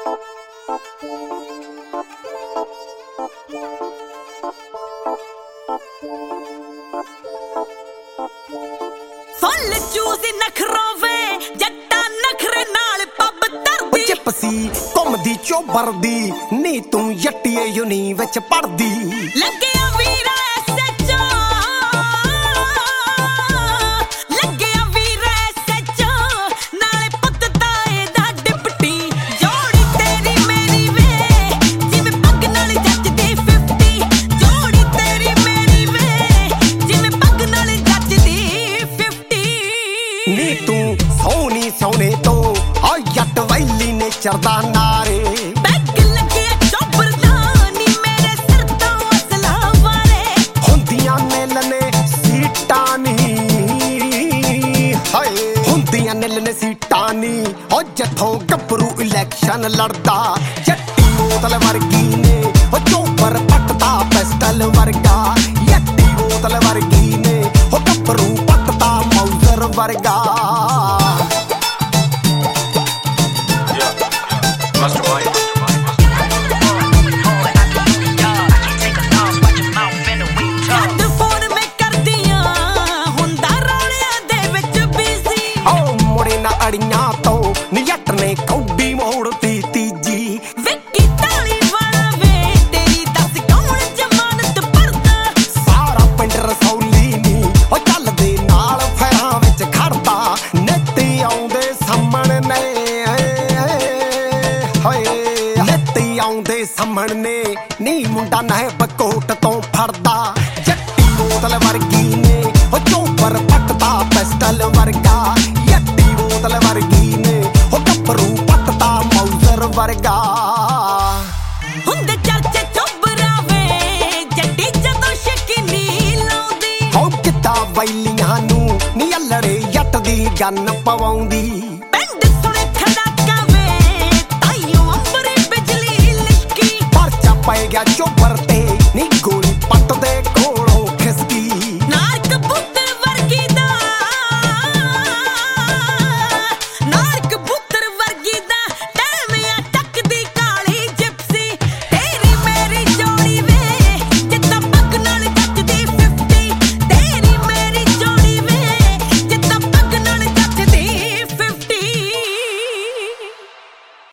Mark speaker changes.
Speaker 1: ਫੁੱਲ ਚੂਸ ਨਖਰੋਵੇ ਜੱਟਾਂ ਨਖਰੇ ਨਾਲ ਪੱਬ ਧਰਦੀ
Speaker 2: ਜਿਪਸੀ ਘੁੰਮਦੀ ਚੋਬਰ ਦੀ ਨੀ ਤੂੰ ਜੱਟੀਏ ਯੂਨੀ ਵਿੱਚ ਪੜਦੀ
Speaker 1: ਲੱਗਿਆ ਵੀਰਾ ਐਸਐਚਓ ਲੱਗਿਆ ਵੀਰਾ ਐਸਐਚਓ ਨਾਲੇ ਪੁੱਤ ਤਾਏ ਦਾ ਡਿਪਟੀ ਜੋੜੀ ਤੇਰੀ ਮੇਰੀ ਵੇ ਜਿਵੇਂ ਪੱਗ ਨਾਲ ਜੱਜਦੀ 50 ਜੋੜੀ ਤੇਰੀ ਮੇਰੀ ਵੇ ਜਿਵੇਂ ਪੱਗ ਨਾਲ ਜੱਜਦੀ 50
Speaker 2: ਨੀ ਤੂੰ ਸੋਹਣੀ ਸੋਹਣੇ ਤੋਂ ਆ ਜੱਟ ਵੈਲੀ ਨੇ ਚਰਦਾ ਨਾਰੇ
Speaker 1: ਬੈਗ ਲੱਗਿਆ ਚੋਬਰ ਦਾ ਨੀ ਮੇਰੇ ਸਿਰ ਤੋਂ ਅਸਲਾ ਵਾਰੇ
Speaker 2: ਹੁੰਦੀਆਂ ਨਿਲਨੇ ਸੀਟਾਂ ਨੀ ਹਾਏ ਹੁੰਦੀਆਂ ਨਿਲਨੇ ਸੀਟਾਂ ਨੀ ਉਹ ਜੱਥੋਂ ਗੱਭਰੂ ਇਲੈਕਸ਼ਨ ਲੜਦਾ ਜੱਟੀ ਬੋਤਲ ਵਰਗੀ ਨੇ ਉਹ ਚੋਬਰ ਪੱਟਦਾ ਪਿਸਟਲ ਵਰਗਾ ਜੱਟੀ ਬੋਤਲ ਵਰਗੀ ਨੇ ਉਹ ਗੱਭਰੂ ਪੱਟਦਾ ਮੌਜ਼ਰ ਵਰਗਾ
Speaker 1: ਛੱਡ ਫੋਨ ਮੈਂ ਕਰਦੀਆਂ ਹੁੰਦਾ ਰੌਲਿਆਂ ਦੇ ਵਿੱਚ ਬਿਜ਼ੀ
Speaker 2: ਓ ਮੁੜੇ ਨਾ ਅੜੀਆਂ ਤੋਂ ਨੀ ਜੱਟ ਨੇ ਕੌਡੀ ਮੋੜਤੀ ਤੀਜੀ
Speaker 1: ਵਿੱਕੀ ਢਾਲੀ ਵਾਲਾ ਵੇ ਤੇਰੀ ਦੱਸ ਕੌਣ ਜ਼ਮਾਨਤ ਭਰਦਾ
Speaker 2: ਸਾਰਾ ਪਿੰਡ ਰਸੌਲੀ ਨੀ ਉਹ ਚੱਲਦੇ ਨਾਲ ਫੈਰਾਂ ਵਿੱਚ ਖੜਦਾ ਨੇਤੀ ਆਉਂਦੇ ਸਾਹਮਣੇ ਹਾਏ ਨੇਤੀ ਆਉਂਦੇ ਸਾਹਮਣੇ ਨੀ ਮੁੰਡਾ ਨਾਇਬ ਕੋਟ ਤੋਂ ਫੜਦਾ ਜੱਟੀ ਬੋਤਲ ਵਰਗੀ ਨੇ ਉਹ ਚੋਬਰ ਪੱਟਦਾ ਪਿਸਟਲ ਵਰਗਾ ਜੱਟੀ ਬੋਤਲ ਵਰਗੀ ਨੇ ਉਹ ਗੱਭਰੂ ਪੱਟਦਾ ਮੌਜ਼ਰ ਵਰਗਾ
Speaker 1: ਹੁੰਦੇ ਚਰਚੇ ਚੋਬਰਾ ਵੇ ਜੱਟੀ ਜਦੋਂ ਸ਼ਕੀਨੀ ਲਾਉਂਦੀ
Speaker 2: ਹੋ ਕਿੱਦਾਂ ਵੈਲੀਆਂ ਨੂੰ ਨੀ ਅਲੜੇ ਜੱਟ ਦੀ ਗੰਨ ਪਵਾਉਂਦੀ
Speaker 1: ਪਿੰਡ ਸੁਣੇ ਖੜਾਕਾ ਵੇ ਤਾਈਓ ਅੰਬਰੇ ਬਿਜਲੀ ਲਿਸ਼ਕੀ
Speaker 2: ਪਰਚਾ ਪੈ ਗਿਆ ਚੋਬਰ ਤੇ ਨੀ